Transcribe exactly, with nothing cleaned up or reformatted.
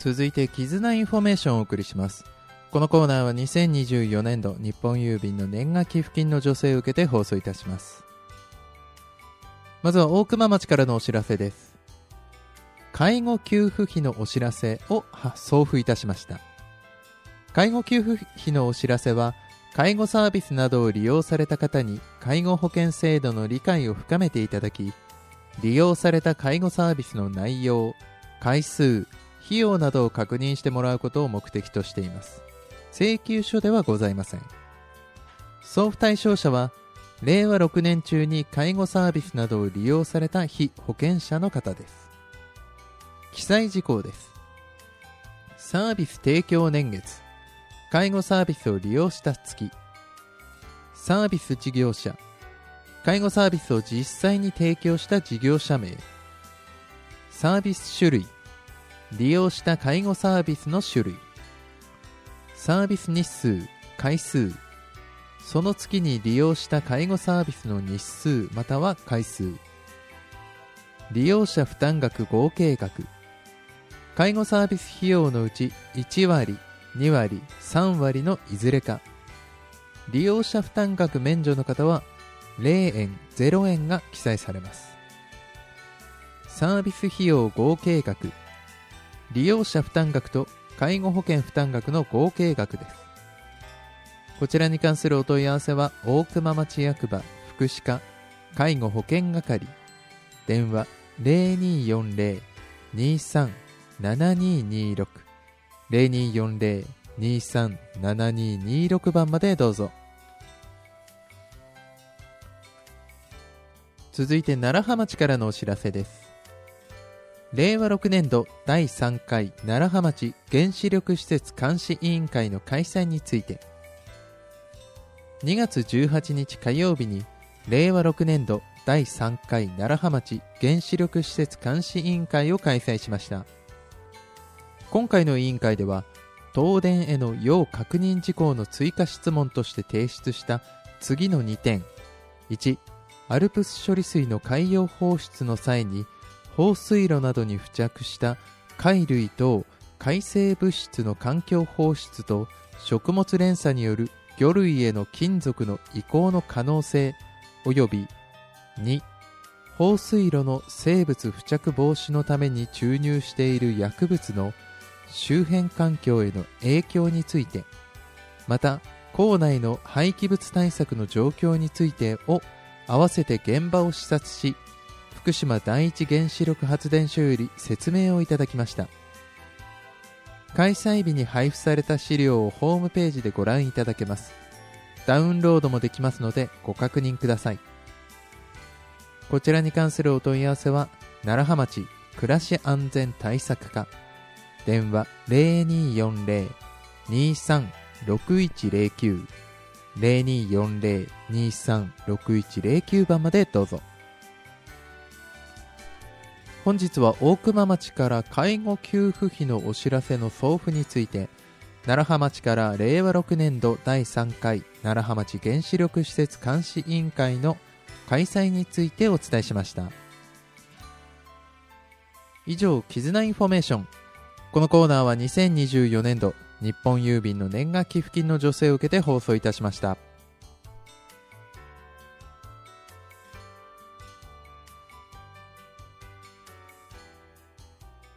続いて絆インフォメーションをお送りします。このコーナーはにせんにじゅうよねん度日本郵便の年賀寄付金の助成を受けて放送いたします。まずは大熊町からのお知らせです。介護給付費のお知らせを送付いたしました。介護給付費のお知らせは、介護サービスなどを利用された方に介護保険制度の理解を深めていただき、利用された介護サービスの内容、回数、費用などを確認してもらうことを目的としています。請求書ではございません。送付対象者は、れいわろくねん中に介護サービスなどを利用された被保険者の方です。記載事項です。サービス提供年月、介護サービスを利用した月、サービス事業者、介護サービスを実際に提供した事業者名、サービス種類、利用した介護サービスの種類、サービス日数、回数、その月に利用した介護サービスの日数または回数、利用者負担額合計額、介護サービス費用のうちいちわり、にわり、さんわりのいずれか、利用者負担額免除の方はれいえん、ゼロえんが記載されます。サービス費用合計額、利用者負担額と介護保険負担額の合計額です。こちらに関するお問い合わせは大熊町役場福祉課介護保険係、電話 ゼロにーよんゼロ にーさん ななにーにーろく ゼロにーよんゼロ にーさん ななにーにーろく 番までどうぞ。続いて楢葉町からのお知らせです。れいわろくねん度だいさんかい楢葉町原子力施設監視委員会の開催について、にがつじゅうはちにち火曜日にれいわろくねん度だいさんかい楢葉町原子力施設監視委員会を開催しました。今回の委員会では、東電への要確認事項の追加質問として提出した次のにてん、いち、アルプス処理水の海洋放出の際に放水路などに付着した貝類等海生物質の環境放出と食物連鎖による魚類への金属の移行の可能性及びに、放水路の生物付着防止のために注入している薬物の周辺環境への影響について、また構内の廃棄物対策の状況についてを合わせて現場を視察し、福島第一原子力発電所より説明をいただきました。開催日に配布された資料をホームページでご覧いただけます。ダウンロードもできますのでご確認ください。こちらに関するお問い合わせは楢葉町暮らし安全対策課、電話 ゼロにーよんゼロ にーさん ろくいちゼロきゅう ゼロにーよんゼロ にーさん ろくいちゼロきゅう 番までどうぞ。本日は大熊町から介護給付費のお知らせの送付について、楢葉町かられいわろくねん度だいさんかい楢葉町原子力施設監視委員会の開催についてお伝えしました。以上、絆インフォメーション。このコーナーはにせんにじゅうよねん度日本郵便の年賀寄付金の助成を受けて放送いたしました。